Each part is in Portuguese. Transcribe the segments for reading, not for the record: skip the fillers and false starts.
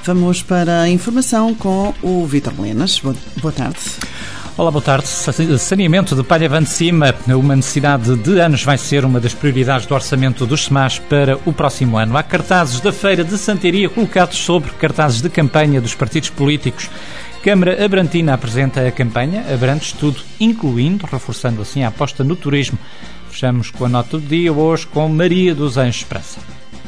Vamos para a informação com o Vítor Melenas. Boa tarde. Olá, boa tarde. Saneamento de Palhavã de Cima, uma necessidade de anos, vai ser uma das prioridades do orçamento dos SEMAS para o próximo ano. Há cartazes da Feira de Santaria colocados sobre cartazes de campanha dos partidos políticos. Câmara Abrantina apresenta a campanha Abrantes Tudo, incluindo, reforçando assim a aposta no turismo. Fechamos com a nota do dia hoje com Maria dos Anjos Esperança.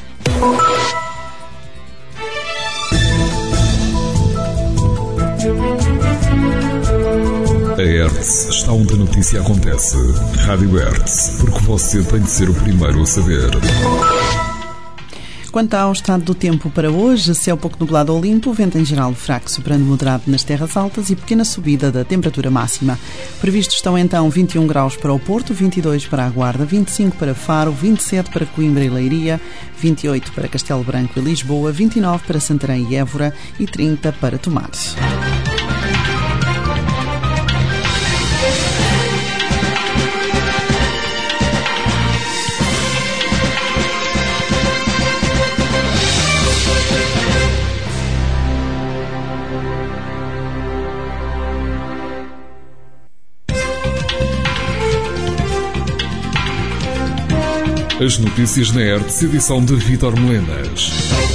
A Hertz está onde a notícia acontece. Rádio Hertz, porque você tem de ser o primeiro a saber. Quanto ao estado do tempo para hoje, céu pouco nublado ou limpo, vento em geral fraco, soprando moderado nas terras altas e pequena subida da temperatura máxima. Previstos estão então 21 graus para o Porto, 22 para a Guarda, 25 para Faro, 27 para Coimbra e Leiria, 28 para Castelo Branco e Lisboa, 29 para Santarém e Évora e 30 para Tomares. As notícias na Hertz, edição de Vítor Melenas.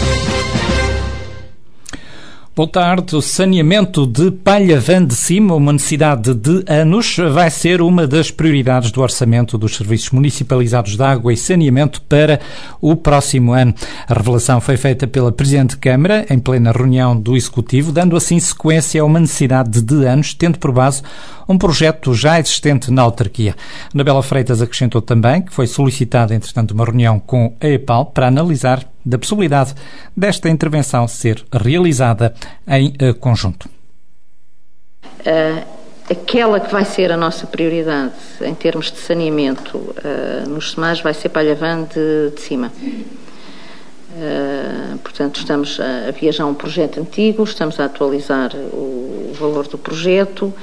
Boa tarde. O saneamento de Palhavã de Cima, uma necessidade de anos, vai ser uma das prioridades do orçamento dos serviços municipalizados de água e saneamento para o próximo ano. A revelação foi feita pela Presidente de Câmara em plena reunião do Executivo, dando assim sequência a uma necessidade de anos, tendo por base um projeto já existente na autarquia. Anabela Freitas acrescentou também que foi solicitada, entretanto, uma reunião com a EPAL para analisar da possibilidade desta intervenção ser realizada em conjunto. Aquela que vai ser a nossa prioridade em termos de saneamento nos SEMAS vai ser Palhavã de Cima. Portanto, estamos a viajar um projeto antigo, estamos a atualizar o valor do projeto,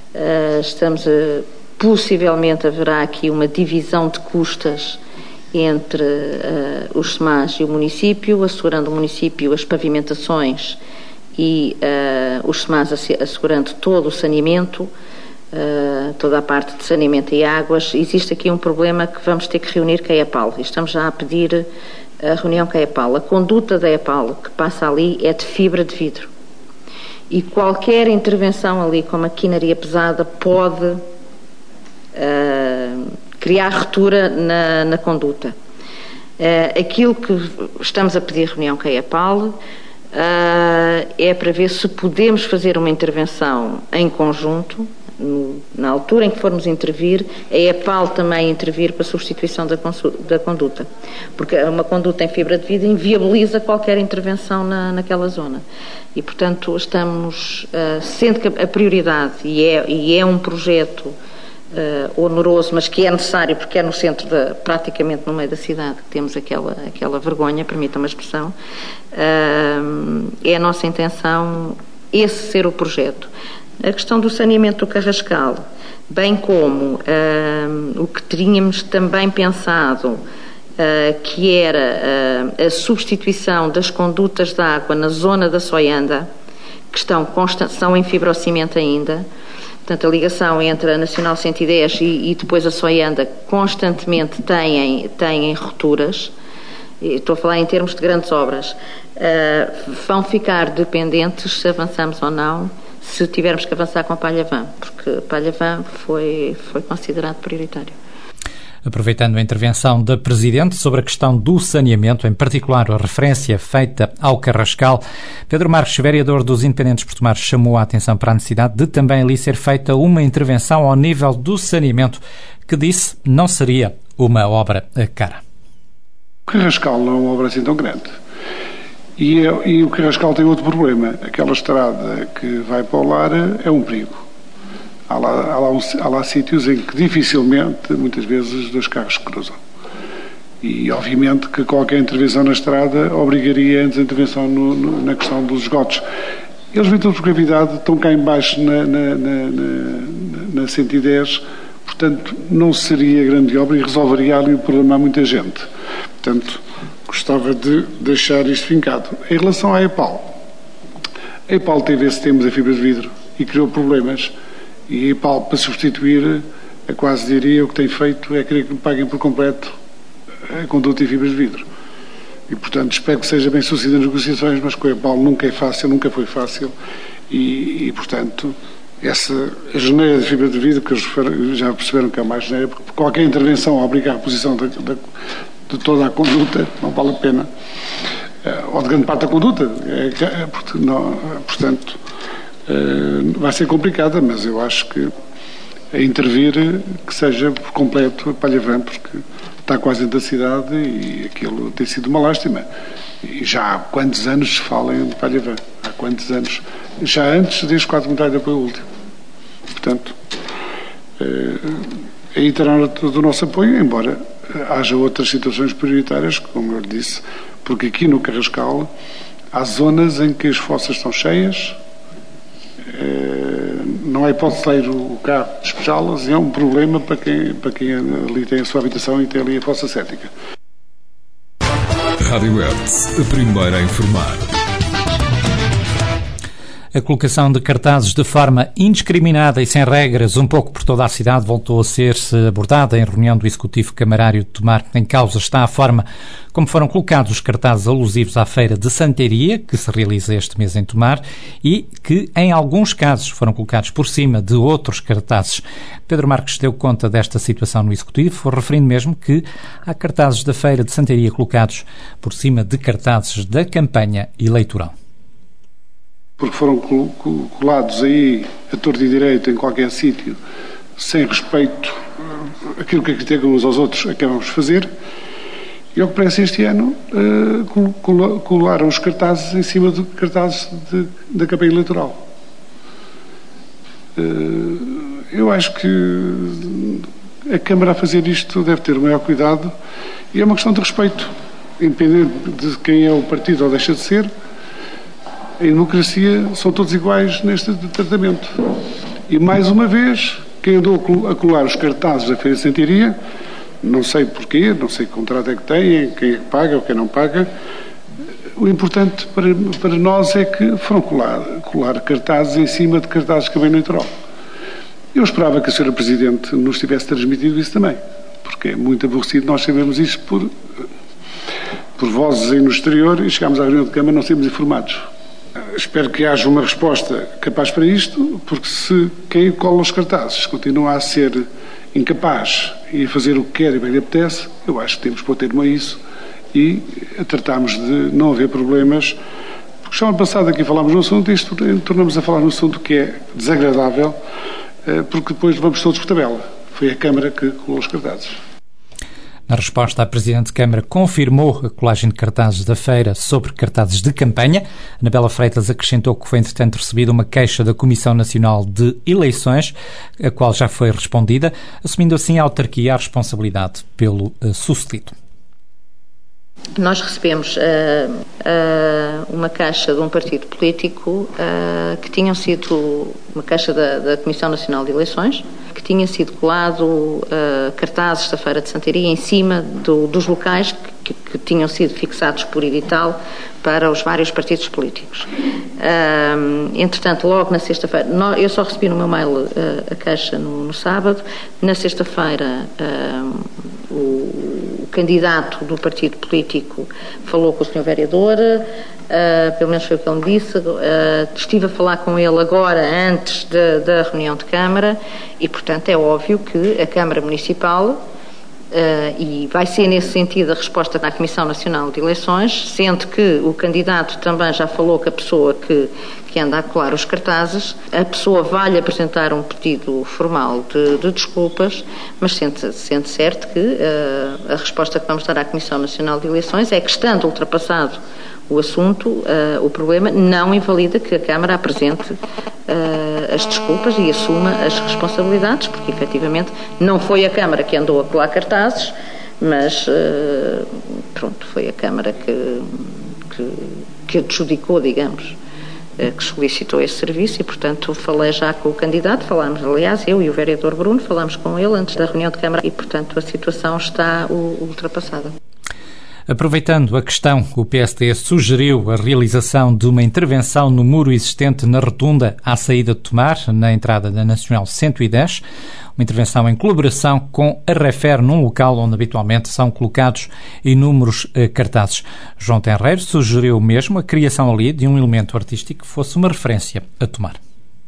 possivelmente haverá aqui uma divisão de custas entre os SEMAS e o município, assegurando o município as pavimentações e os SEMAS assegurando todo o saneamento, toda a parte de saneamento e águas. Existe aqui um problema que vamos ter que reunir com a EPAL. Estamos já a pedir a reunião com a EPAL. A conduta da EPAL que passa ali é de fibra de vidro. E qualquer intervenção ali com maquinaria pesada pode criar ruptura na conduta. Aquilo que estamos a pedir reunião com a EPAL é para ver se podemos fazer uma intervenção em conjunto, na altura em que formos intervir, a EPAL também intervir para a substituição da conduta. Porque uma conduta em fibra de vidro inviabiliza qualquer intervenção naquela zona. E, portanto, estamos, sendo que a prioridade, e é um projeto oneroso, mas que é necessário porque é no centro, praticamente no meio da cidade, que temos aquela vergonha, permitam-me a expressão, é a nossa intenção esse ser o projeto. A questão do saneamento do Carrascal, bem como o que tínhamos também pensado, que era a substituição das condutas de água na zona da Soianda, que são em fibrocimento ainda. Portanto, a ligação entre a Nacional 110 e depois a Soianda constantemente têm rupturas. Estou a falar em termos de grandes obras. Vão ficar dependentes se avançamos ou não, se tivermos que avançar com a Palhavã, porque Palhavã foi considerado prioritário. Aproveitando a intervenção da Presidente sobre a questão do saneamento, em particular a referência feita ao Carrascal, Pedro Marques, vereador dos Independentes por Tomares, chamou a atenção para a necessidade de também ali ser feita uma intervenção ao nível do saneamento, que disse não seria uma obra cara. O Carrascal não é uma obra assim tão grande. E o Carrascal tem outro problema. Aquela estrada que vai para o Lara é um perigo. Há lá sítios em que dificilmente, muitas vezes, os dois carros se cruzam. E, obviamente, que qualquer intervenção na estrada obrigaria a intervenção na questão dos esgotos. Eles vêm todos por gravidade, estão cá em baixo na 110, portanto, não seria grande obra e resolveria ali o problema a muita gente. Portanto, gostava de deixar isto fincado. Em relação à EPAL, A EPAL teve esse tema da fibra de vidro e criou problemas. E a EPAL, para substituir, quase diria, o que tem feito é querer que me paguem por completo a conduta e fibras de vidro. E, portanto, espero que seja bem sucedido nas negociações, mas com a EPAL nunca é fácil, nunca foi fácil. E portanto, essa geneira de fibra de vidro, que eles já perceberam que é mais geneira, porque qualquer intervenção a obrigar a reposição de toda a conduta não vale a pena. Ou de grande parte da conduta. Portanto, vai ser complicada, mas eu acho que a intervir que seja por completo a Palhavã, porque está quase dentro da cidade e aquilo tem sido uma lástima. E já há quantos anos se fala em Palhavã? Há quantos anos? Já antes deste quadro comunitário de apoio último. Portanto, aí terá todo o nosso apoio, embora haja outras situações prioritárias, como eu lhe disse, porque aqui no Carrascal há zonas em que as fossas estão cheias, não há hipótese de sair o carro, despejá-las, e é um problema para quem ali tem a sua habitação e tem ali a fossa cética. Rádio Hertz, a primeira a informar. A colocação de cartazes de forma indiscriminada e sem regras, um pouco por toda a cidade, voltou a ser abordada em reunião do Executivo Camarário de Tomar. Em causa está a forma como foram colocados os cartazes alusivos à Feira de Santaria, que se realiza este mês em Tomar, e que, em alguns casos, foram colocados por cima de outros cartazes. Pedro Marques deu conta desta situação no Executivo, referindo mesmo que há cartazes da Feira de Santaria colocados por cima de cartazes da campanha eleitoral. Porque foram colados aí a torto e direito em qualquer sítio, sem respeito àquilo que criticam uns aos outros, acabamos de fazer. E ao que parece este ano, colaram os cartazes em cima de cartazes da campanha eleitoral. Eu acho que a Câmara a fazer isto deve ter o maior cuidado e é uma questão de respeito, independente de quem é o partido ou deixa de ser. Em democracia são todos iguais neste tratamento. E mais uma vez, quem andou a colar os cartazes da Feira de Santaria, não sei porquê, não sei que contrato é que têm, quem é que paga ou quem não paga. O importante para nós é que foram colar cartazes em cima de cartazes de campanha eleitoral. Eu esperava que a Sra. Presidente nos tivesse transmitido isso também, porque é muito aborrecido nós sabemos isso por vozes aí no exterior e chegámos à reunião de Câmara e não sermos informados. Espero que haja uma resposta capaz para isto, porque se quem cola os cartazes continua a ser incapaz e a fazer o que quer e bem lhe apetece, eu acho que temos que pôr termo a isso e tratarmos de não haver problemas. Porque semana passada aqui falámos no assunto e isto tornamos a falar no assunto que é desagradável, porque depois vamos todos por tabela. Foi a Câmara que colou os cartazes. Na resposta, a Presidente de Câmara confirmou a colagem de cartazes da feira sobre cartazes de campanha. Anabela Freitas acrescentou que foi, entretanto, recebida uma queixa da Comissão Nacional de Eleições, a qual já foi respondida, assumindo assim a autarquia a responsabilidade pelo sucedido. Nós recebemos uma caixa de um partido político que tinham sido uma caixa da Comissão Nacional de Eleições, que tinha sido colado cartazes da Feira de Santaria em cima dos locais que tinham sido fixados por edital para os vários partidos políticos. Entretanto, logo na sexta-feira, eu só recebi no meu mail a caixa no sábado. Na sexta-feira, o candidato do partido político falou com o Sr. Vereador, pelo menos foi o que ele me disse. Estive a falar com ele agora, antes da reunião de Câmara, e, portanto, é óbvio que a Câmara Municipal, e vai ser nesse sentido a resposta da Comissão Nacional de Eleições, sendo que o candidato também já falou com a pessoa que anda a colar os cartazes, a pessoa vai-lhe apresentar um pedido formal de desculpas, mas sente certo que a resposta que vamos dar à Comissão Nacional de Eleições é que, estando ultrapassado o assunto, o problema não invalida que a Câmara apresente as desculpas e assuma as responsabilidades, porque efetivamente não foi a Câmara que andou a colar cartazes, mas pronto, foi a Câmara que adjudicou, digamos, que solicitou esse serviço e, portanto, falei já com o candidato, falámos, aliás, eu e o vereador Bruno, falámos com ele antes da reunião de Câmara e, portanto, a situação está ultrapassada. Aproveitando a questão, o PSD sugeriu a realização de uma intervenção no muro existente na rotunda à saída de Tomar, na entrada da Nacional 110, uma intervenção em colaboração com a Refer, num local onde habitualmente são colocados inúmeros cartazes. João Tenreiro sugeriu mesmo a criação ali de um elemento artístico que fosse uma referência a Tomar.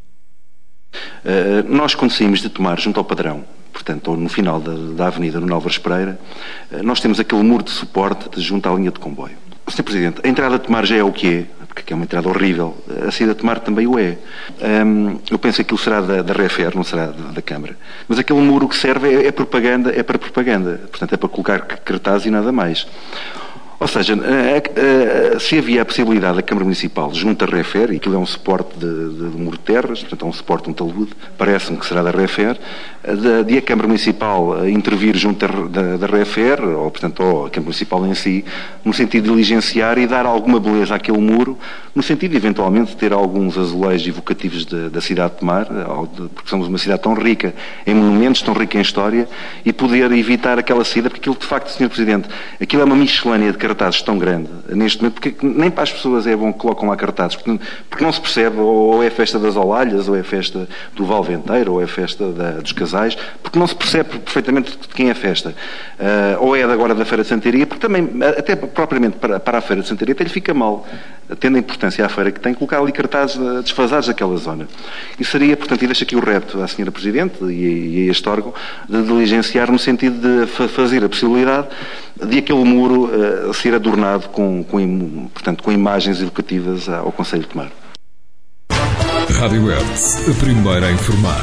Nós, quando saímos de Tomar junto ao Padrão, portanto, no final da avenida, no Álvares Pereira, nós temos aquele muro de suporte junto à linha de comboio. Sr. Presidente, a entrada de Tomar já é o que é, porque é uma entrada horrível. A saída de Tomar também o é. Eu penso que aquilo será da Refer, não será da Câmara. Mas aquele muro que serve é propaganda, é para propaganda. Portanto, é para colocar cartazes e nada mais. Ou seja, se havia a possibilidade da Câmara Municipal, junto à Refer, e aquilo é um suporte de muro de terras, portanto é um suporte, um talude, parece-me que será da Refer, de a Câmara Municipal intervir junto da Refer, ou portanto ou a Câmara Municipal em si, no sentido de diligenciar e dar alguma beleza àquele muro, no sentido de eventualmente ter alguns azulejos evocativos da cidade de Tomar, porque somos uma cidade tão rica em monumentos, tão rica em história, e poder evitar aquela saída, porque aquilo de facto, Sr. Presidente, aquilo é uma miscelânea de cartazes tão grande, neste momento, porque nem para as pessoas é bom que colocam lá cartazes, porque não se percebe, ou é a festa das Olalhas, ou é a festa do Valventeiro, ou é a festa dos Casais, porque não se percebe perfeitamente de quem é a festa. Ou é agora da Feira de Santaria, porque também, até propriamente para a Feira de Santaria, até lhe fica mal, tendo a importância à feira que tem, colocar ali cartazes desfasados daquela zona. E seria, portanto, e deixo aqui o repto à Sra. Presidente e a este órgão, de diligenciar no sentido de fazer a possibilidade de aquele muro ser adornado portanto, com imagens evocativas ao Concelho de Tomar. Rádio Hertz, a primeira a informar.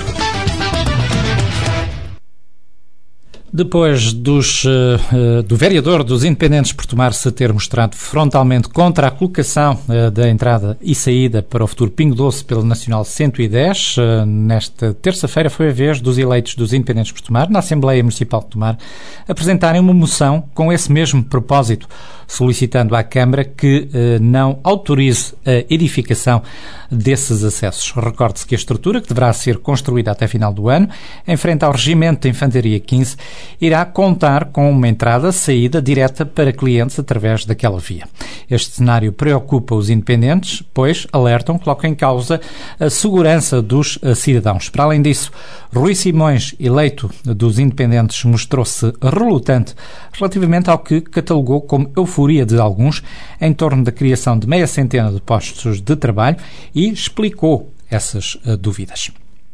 Depois do vereador dos Independentes por Tomar se ter mostrado frontalmente contra a colocação da entrada e saída para o futuro Pingo Doce pela Nacional 110, nesta terça-feira foi a vez dos eleitos dos Independentes por Tomar, na Assembleia Municipal de Tomar, apresentarem uma moção com esse mesmo propósito, solicitando à Câmara que não autorize a edificação desses acessos. Recorde-se que a estrutura, que deverá ser construída até final do ano, em frente ao Regimento de Infantaria 15, irá contar com uma entrada-saída direta para clientes através daquela via. Este cenário preocupa os independentes, pois, alertam, colocam em causa a segurança dos cidadãos. Para além disso, Rui Simões, eleito dos independentes, mostrou-se relutante relativamente ao que catalogou como euforia de alguns em torno da criação de meia centena de postos de trabalho e explicou essas dúvidas.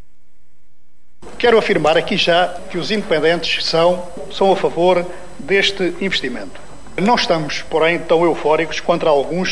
Quero afirmar aqui já que os independentes são a favor deste investimento. Não estamos, porém, tão eufóricos quanto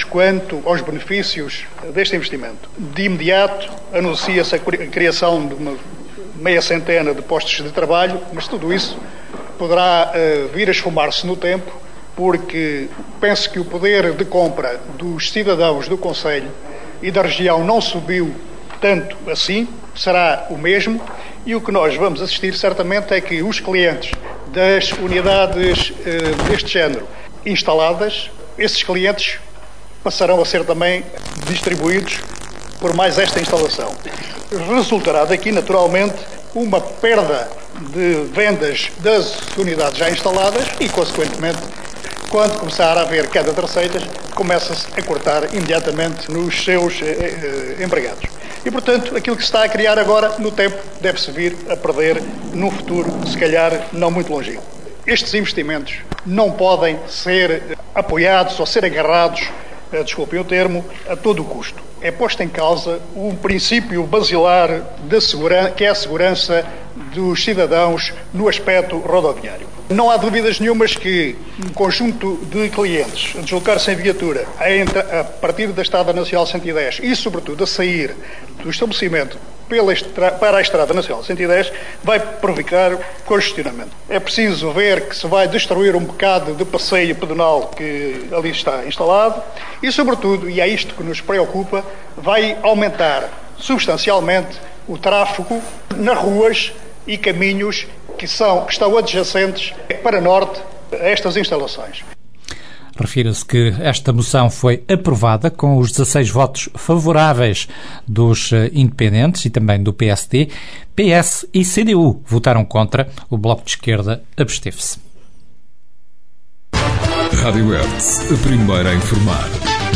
aos benefícios deste investimento. De imediato, anuncia-se a criação de uma meia centena de postos de trabalho, mas tudo isso poderá vir a esfumar-se no tempo, porque penso que o poder de compra dos cidadãos do Concelho e da região não subiu tanto assim, será o mesmo, e o que nós vamos assistir certamente é que os clientes das unidades deste género instaladas, esses clientes passarão a ser também distribuídos por mais esta instalação. Resultará daqui, naturalmente, uma perda de vendas das unidades já instaladas e, consequentemente, quando começar a haver queda de receitas, começa-se a cortar imediatamente nos seus empregados. E, portanto, aquilo que se está a criar agora, no tempo, deve-se vir a perder num futuro, se calhar, não muito longínquo. Estes investimentos não podem ser apoiados ou ser agarrados, desculpem o termo, a todo o custo. É posto em causa um princípio basilar da segurança, que é a segurança dos cidadãos no aspecto rodoviário. Não há dúvidas nenhumas que um conjunto de clientes a deslocar-se em viatura a partir da Estrada Nacional 110 e, sobretudo, a sair do estabelecimento para a Estrada Nacional 110 vai provocar congestionamento. É preciso ver que se vai destruir um bocado de passeio pedonal que ali está instalado e, sobretudo, e é isto que nos preocupa, vai aumentar substancialmente o tráfego nas ruas e caminhos que estão adjacentes para norte a estas instalações. Refira-se que esta moção foi aprovada com os 16 votos favoráveis dos independentes e também do PSD. PS e CDU votaram contra. O Bloco de Esquerda absteve-se. Rádio Hertz, a primeira a informar.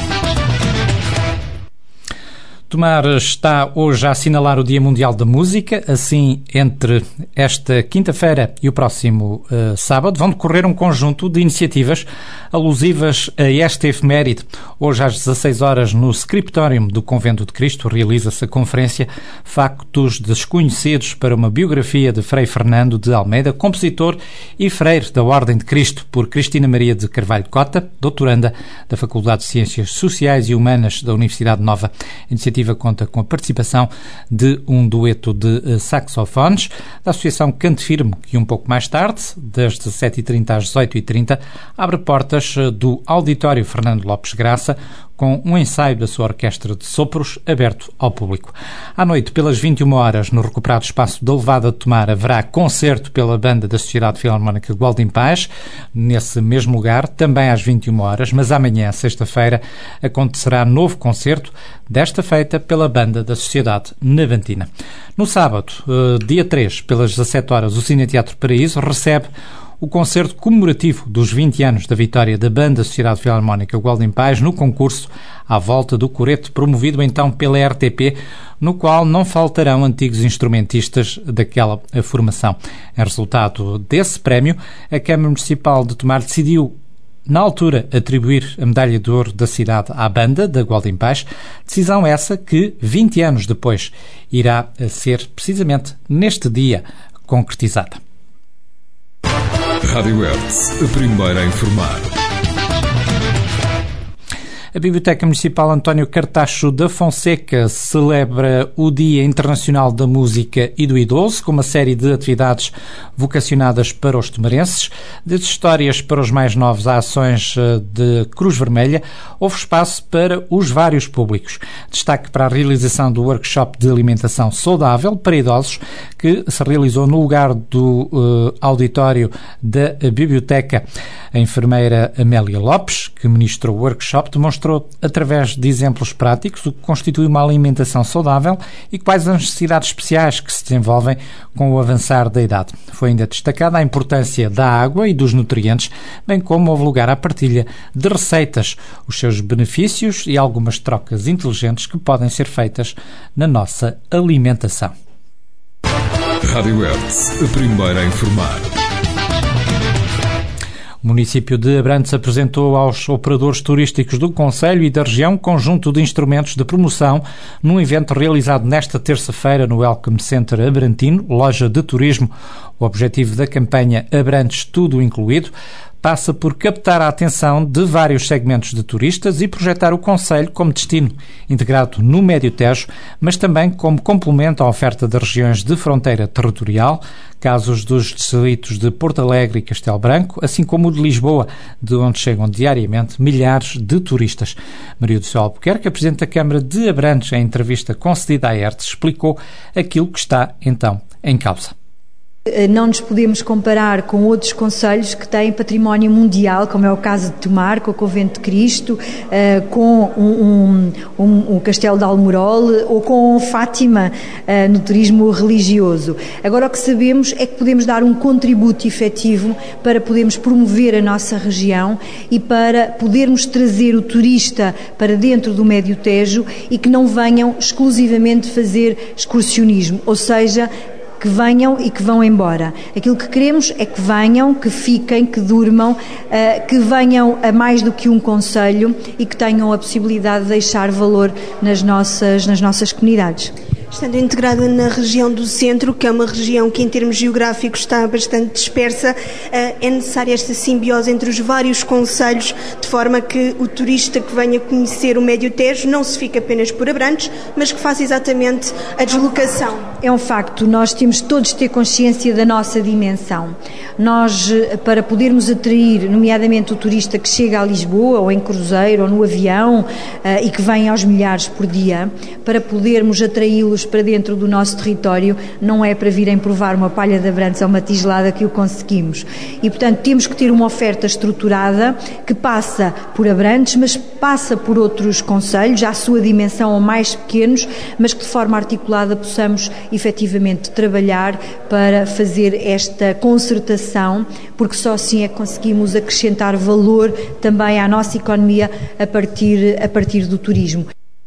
Tomar está hoje a assinalar o Dia Mundial da Música. Assim, entre esta quinta-feira e o próximo sábado, vão decorrer um conjunto de iniciativas alusivas a esta efeméride. Hoje, às 16 horas, no Scriptorium do Convento de Cristo, realiza-se a conferência Factos Desconhecidos para uma biografia de Frei Fernando de Almeida, compositor e freire da Ordem de Cristo, por Cristina Maria de Carvalho Cota, doutoranda da Faculdade de Ciências Sociais e Humanas da Universidade Nova. A iniciativa conta com a participação de um dueto de saxofones da Associação Canto Firme, que um pouco mais tarde, das 17h30 às 18h30, abre portas do Auditório Fernando Lopes Graça, com um ensaio da sua orquestra de sopros aberto ao público. À noite, pelas 21 horas, no recuperado espaço da Levada de Tomar, haverá concerto pela banda da Sociedade Filarmónica Gualdim Paz, nesse mesmo lugar, também às 21 horas, mas amanhã, sexta-feira, acontecerá novo concerto, desta feita pela banda da Sociedade Navantina. No sábado, dia 3, pelas 17 horas, o Cineteatro Paraíso recebe o concerto comemorativo dos 20 anos da vitória da Banda Sociedade Filarmónica Gualdim Paz no concurso à volta do Coreto, promovido então pela RTP, no qual não faltarão antigos instrumentistas daquela formação. Em resultado desse prémio, a Câmara Municipal de Tomar decidiu, na altura, atribuir a medalha de ouro da cidade à banda da Gualdim Paz, decisão essa que, 20 anos depois, irá ser precisamente neste dia concretizada. Rádio Hertz, a primeira a informar. A Biblioteca Municipal António Cartacho da Fonseca celebra o Dia Internacional da Música e do Idoso, com uma série de atividades vocacionadas para os tomarenses, desde histórias para os mais novos a ações de Cruz Vermelha. Houve espaço para os vários públicos. Destaque para a realização do workshop de alimentação saudável para idosos, que se realizou no lugar do auditório da Biblioteca. A enfermeira Amélia Lopes, que ministrou o workshop, demonstrou através de exemplos práticos o que constitui uma alimentação saudável e quais as necessidades especiais que se desenvolvem com o avançar da idade. Foi ainda destacada a importância da água e dos nutrientes, bem como houve lugar à partilha de receitas, os seus benefícios e algumas trocas inteligentes que podem ser feitas na nossa alimentação. Rádio Hertz, a primeira a informar. O município de Abrantes apresentou aos operadores turísticos do concelho e da região um conjunto de instrumentos de promoção num evento realizado nesta terça-feira no Welcome Center Abrantino, loja de turismo. O objetivo da campanha Abrantes Tudo Incluído passa por captar a atenção de vários segmentos de turistas e projetar o concelho como destino integrado no Médio Tejo, mas também como complemento à oferta das regiões de fronteira territorial, casos dos distritos de Porto Alegre e Castelo Branco, assim como o de Lisboa, de onde chegam diariamente milhares de turistas. Maria do Céu Albuquerque, a Presidente da Câmara de Abrantes, em entrevista concedida à Hertz, explicou aquilo que está, então, em causa. Não nos podemos comparar com outros concelhos que têm património mundial, como é o caso de Tomar, com o Convento de Cristo, com o Castelo de Almorol ou com Fátima no turismo religioso. Agora o que sabemos é que podemos dar um contributo efetivo para podermos promover a nossa região e para podermos trazer o turista para dentro do Médio Tejo e que não venham exclusivamente fazer excursionismo, ou seja, que venham e que vão embora. Aquilo que queremos é que venham, que fiquem, que durmam, que venham a mais do que um concelho e que tenham a possibilidade de deixar valor nas nossas comunidades. Estando integrada na região do centro, que é uma região que em termos geográficos está bastante dispersa, é necessária esta simbiose entre os vários concelhos, de forma que o turista que venha conhecer o Médio Tejo não se fique apenas por Abrantes, mas que faça exatamente a deslocação. É um facto, nós temos todos de ter consciência da nossa dimensão. Nós, para podermos atrair, nomeadamente o turista que chega a Lisboa, ou em cruzeiro, ou no avião, e que vem aos milhares por dia, para podermos atraí-los pessoas para dentro do nosso território, não é para virem provar uma palha de Abrantes ou uma tigelada que o conseguimos. E, portanto, temos que ter uma oferta estruturada que passa por Abrantes, mas passa por outros concelhos, à sua dimensão ou mais pequenos, mas que de forma articulada possamos efetivamente trabalhar para fazer esta concertação, porque só assim é que conseguimos acrescentar valor também à nossa economia a partir do turismo.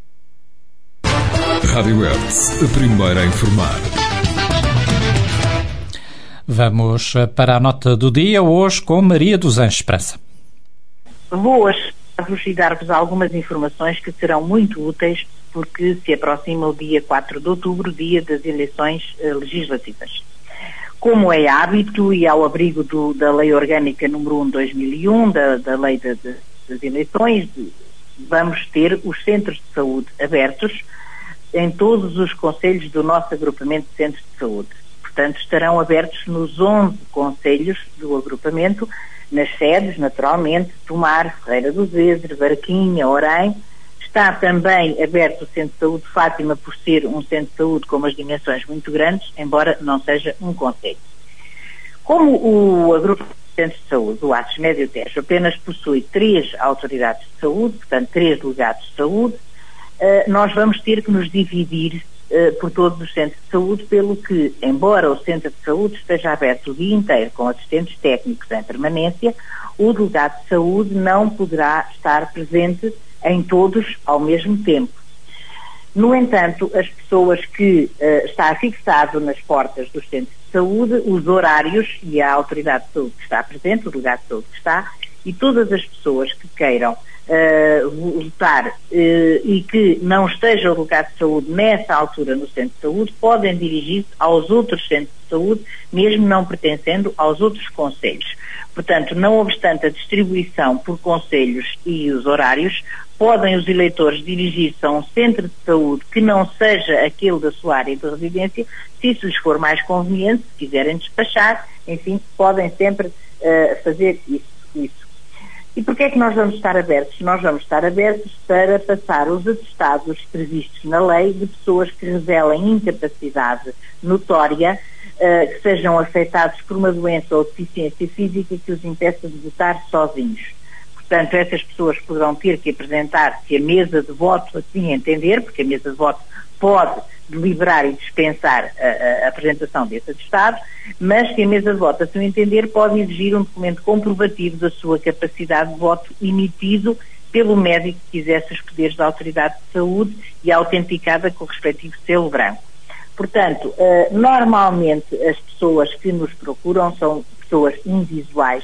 Rádio Hertz, a primeira a informar. Vamos para a nota do dia, hoje com Maria dos Anjos Esperança. Vou e dar-vos algumas informações que serão muito úteis, porque se aproxima o dia 4 de outubro, dia das eleições legislativas. Como é hábito e ao abrigo da Lei Orgânica número 1/2001, da Lei das Eleições, vamos ter os centros de saúde abertos em todos os concelhos do nosso agrupamento de centros de saúde. Portanto, estarão abertos nos 11 concelhos do agrupamento, nas sedes, naturalmente, Tomar, Ferreira do Zezer, Barquinha, Orém. Está também aberto o Centro de Saúde Fátima, por ser um centro de saúde com umas dimensões muito grandes, embora não seja um concelho. Como o agrupamento de centros de saúde, o ACES Médio Tejo, apenas possui 3 autoridades de saúde, portanto 3 delegados de saúde, nós vamos ter que nos dividir por todos os centros de saúde, pelo que, embora o centro de saúde esteja aberto o dia inteiro com assistentes técnicos em permanência, o delegado de saúde não poderá estar presente em todos ao mesmo tempo. No entanto, as pessoas que está fixado nas portas dos centros de saúde, os horários e a autoridade de saúde que está presente, o delegado de saúde que está, e todas as pessoas que queiram votar e que não esteja o delegado de saúde nessa altura no centro de saúde, podem dirigir-se aos outros centros de saúde, mesmo não pertencendo aos outros concelhos. Portanto, não obstante a distribuição por concelhos e os horários, podem os eleitores dirigir-se a um centro de saúde que não seja aquele da sua área de residência, se isso lhes for mais conveniente, se quiserem despachar, enfim, podem sempre fazer isso. E porquê é que nós vamos estar abertos? Nós vamos estar abertos para passar os atestados previstos na lei de pessoas que revelem incapacidade notória, que sejam afetados por uma doença ou deficiência física que os impeça de votar sozinhos. Portanto, essas pessoas poderão ter que apresentar, se a mesa de voto assim entender, porque a mesa de voto pode deliberar e dispensar a apresentação desse atestado, mas se a mesa de voto assim entender, pode exigir um documento comprovativo da sua capacidade de voto emitido pelo médico que exerce os poderes da autoridade de saúde e autenticada com o respectivo selo branco. Portanto, normalmente as pessoas que nos procuram são pessoas invisuais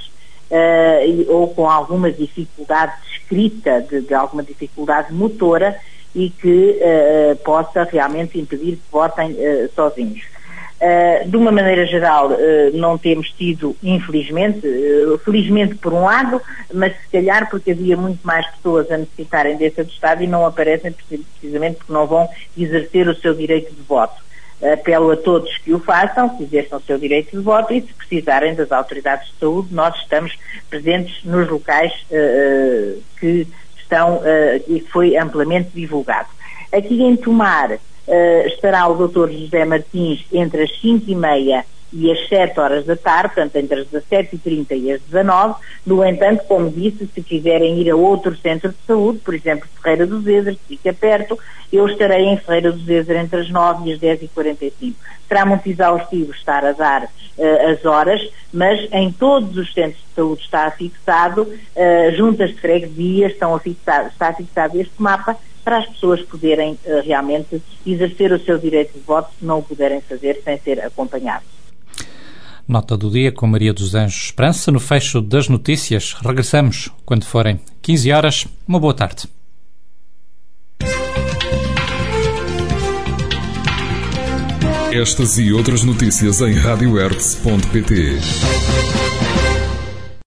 ou com alguma dificuldade de escrita, de alguma dificuldade motora e que possa realmente impedir que votem sozinhos. De uma maneira geral, não temos tido, infelizmente, felizmente por um lado, mas se calhar porque havia muito mais pessoas a necessitarem desse atestado e não aparecem precisamente porque não vão exercer o seu direito de voto. Apelo a todos que o façam, que exerçam o seu direito de voto e se precisarem das autoridades de saúde, nós estamos presentes nos locais que estão e foi amplamente divulgado. Aqui em Tomar estará o Dr. José Martins entre as 5h30 e as 7 horas da tarde, portanto entre as 17h30 e as 19h. No entanto, como disse, se quiserem ir a outro centro de saúde, por exemplo, Ferreira do Zezer, que fica perto, eu estarei em Ferreira do Zezer entre as 9h e as 10h45. Será muito exaustivo estar a dar as horas, mas em todos os centros de saúde está fixado, juntas de freguesia está fixado este mapa, para as pessoas poderem realmente exercer o seu direito de voto, se não o puderem fazer sem ser acompanhados. Nota do dia com Maria dos Anjos Esperança. No fecho das notícias, regressamos quando forem 15 horas. Uma boa tarde. Estas e outras notícias em radiohertz.pt.